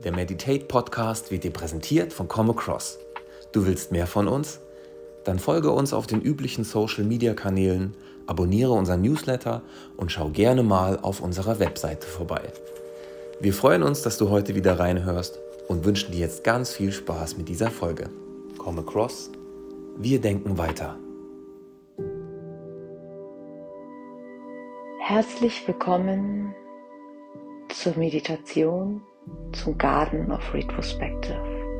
Der Meditate Podcast wird dir präsentiert von Come Across. Du willst mehr von uns? Dann folge uns auf den üblichen Social Media Kanälen, abonniere unseren Newsletter und schau gerne mal auf unserer Webseite vorbei. Wir freuen uns, dass du heute wieder reinhörst und wünschen dir jetzt ganz viel Spaß mit dieser Folge. Come Across, wir denken weiter. Herzlich willkommen zur Meditation zum Garden of Retrospective.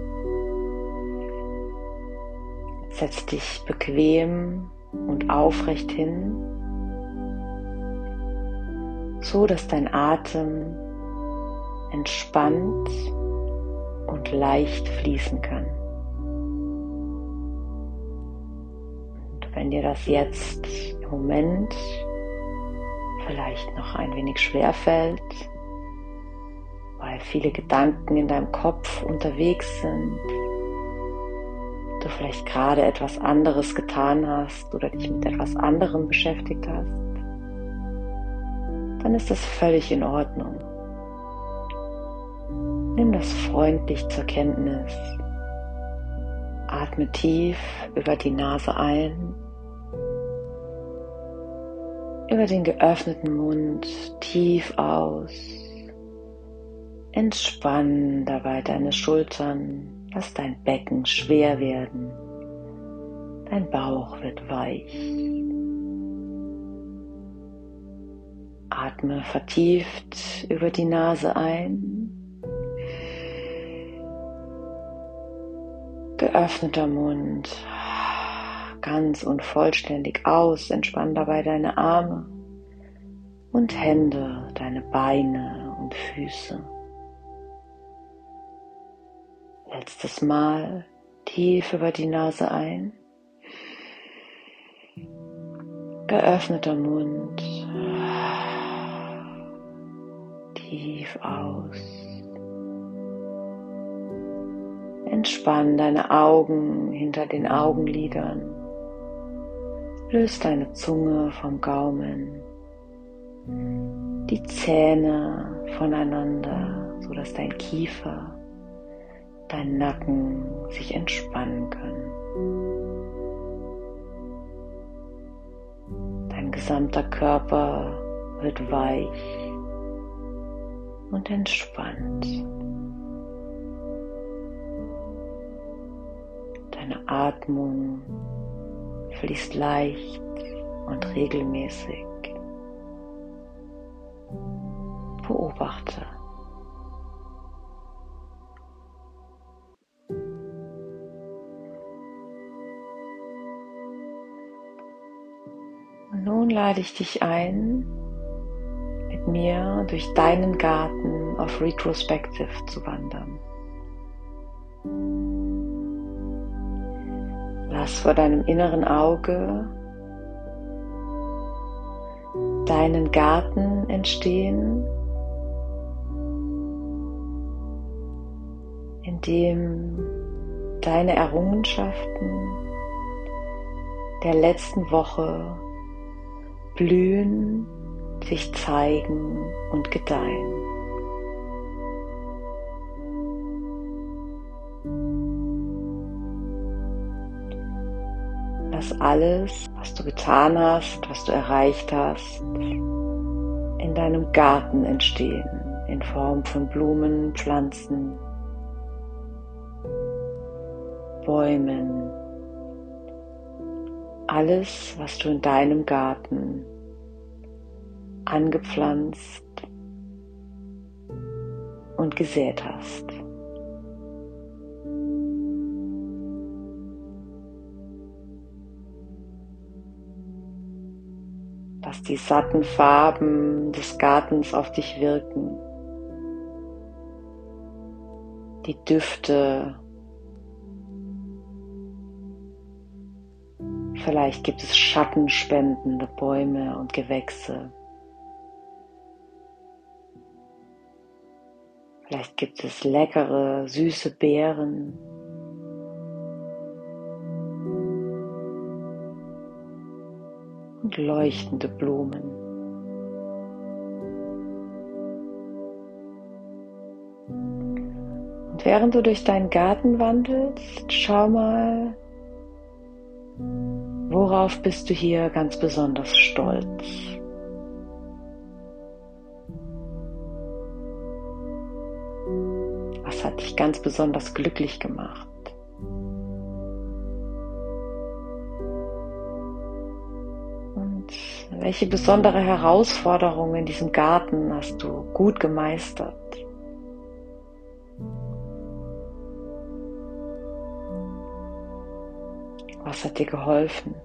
Setz dich bequem und aufrecht hin, so dass dein Atem entspannt und leicht fließen kann. Und wenn dir das jetzt im Moment vielleicht noch ein wenig schwer fällt, weil viele Gedanken in deinem Kopf unterwegs sind, du vielleicht gerade etwas anderes getan hast oder dich mit etwas anderem beschäftigt hast, dann ist das völlig in Ordnung. Nimm das freundlich zur Kenntnis. Atme tief über die Nase ein, über den geöffneten Mund tief aus. Entspann dabei deine Schultern, lass dein Becken schwer werden. Dein Bauch wird weich. Atme vertieft über die Nase ein. Geöffneter Mund. Ganz und vollständig aus. Entspann dabei deine Arme und Hände, deine Beine und Füße. Letztes Mal tief über die Nase ein. Geöffneter Mund. Tief aus. Entspann deine Augen hinter den Augenlidern. Löse deine Zunge vom Gaumen, die Zähne voneinander, sodass dein Kiefer, dein Nacken sich entspannen können. Dein gesamter Körper wird weich und entspannt. Deine Atmung fließt leicht und regelmäßig. Beobachte. Und nun lade ich dich ein, mit mir durch deinen Garten of Retrospective zu wandern. Lass vor deinem inneren Auge deinen Garten entstehen, in dem deine Errungenschaften der letzten Woche blühen, sich zeigen und gedeihen. Lass alles, was du getan hast, was du erreicht hast, in deinem Garten entstehen, in Form von Blumen, Pflanzen, Bäumen. Alles, was du in deinem Garten angepflanzt und gesät hast. Lass die satten Farben des Gartens auf dich wirken. Die Düfte. Vielleicht gibt es schattenspendende Bäume und Gewächse. Vielleicht gibt es leckere, süße Beeren. Und leuchtende Blumen. Und während du durch deinen Garten wandelst, schau mal, worauf bist du hier ganz besonders stolz? Was hat dich ganz besonders glücklich gemacht? Und welche besondere Herausforderung in diesem Garten hast du gut gemeistert? Was hat dir geholfen?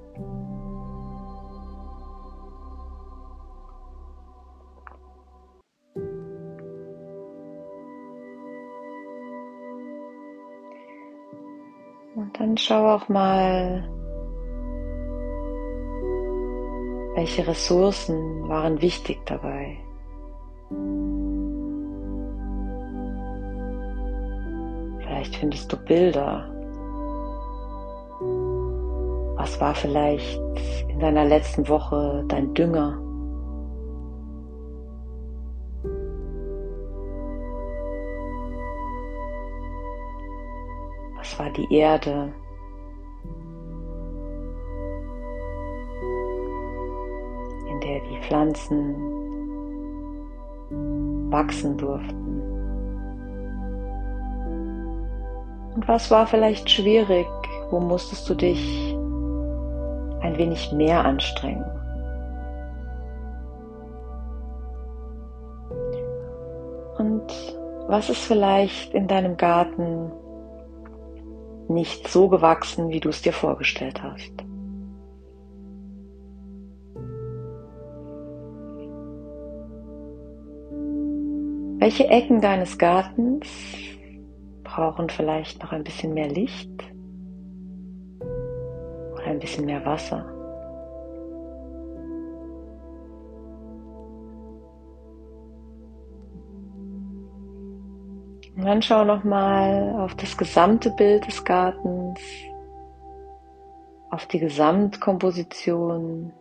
Und dann schau auch mal, welche Ressourcen waren wichtig dabei. Vielleicht findest du Bilder. Was war vielleicht in deiner letzten Woche dein Dünger? Was war die Erde? In der die Pflanzen wachsen durften? Und was war vielleicht schwierig? Wo musstest du dich ein wenig mehr anstrengen? Und was ist vielleicht in deinem Garten nicht so gewachsen, wie du es dir vorgestellt hast? Welche Ecken deines Gartens brauchen vielleicht noch ein bisschen mehr Licht? Ein bisschen mehr Wasser. Und dann schau noch mal auf das gesamte Bild des Gartens, auf die Gesamtkomposition,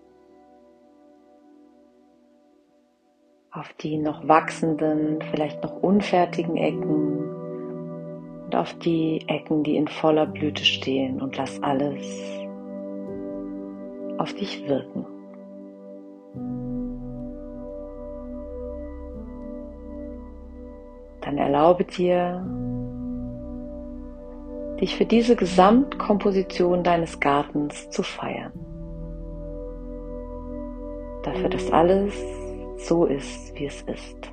auf die noch wachsenden, vielleicht noch unfertigen Ecken und auf die Ecken, die in voller Blüte stehen, und lass alles auf dich wirken. Dann erlaube dir, dich für diese Gesamtkomposition deines Gartens zu feiern. Dafür, dass alles so ist, wie es ist.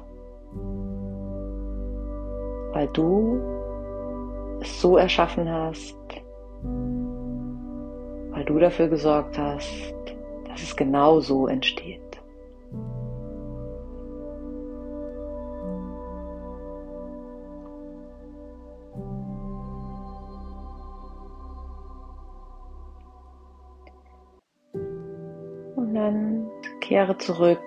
Weil du es so erschaffen hast, weil du dafür gesorgt hast, dass es genau so entsteht. Und dann kehre zurück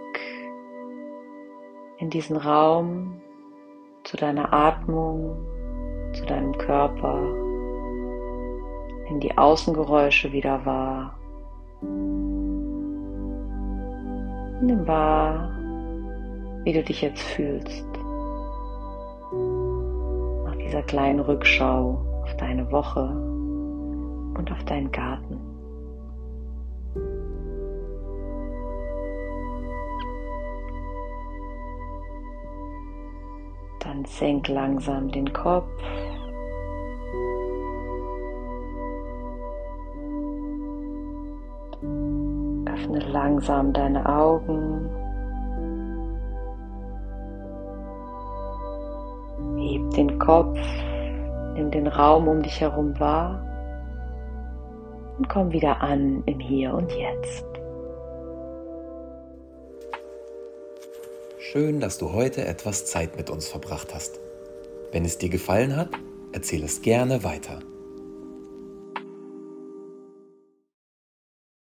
in diesen Raum, zu deiner Atmung, zu deinem Körper. Nimm die Außengeräusche wieder wahr. Nimm wahr, wie du dich jetzt fühlst. Nach dieser kleinen Rückschau auf deine Woche und auf deinen Garten. Dann senk langsam den Kopf. Öffne langsam deine Augen. Heb den Kopf, nimm den Raum um dich herum wahr und komm wieder an im Hier und Jetzt. Schön, dass du heute etwas Zeit mit uns verbracht hast. Wenn es dir gefallen hat, erzähl es gerne weiter.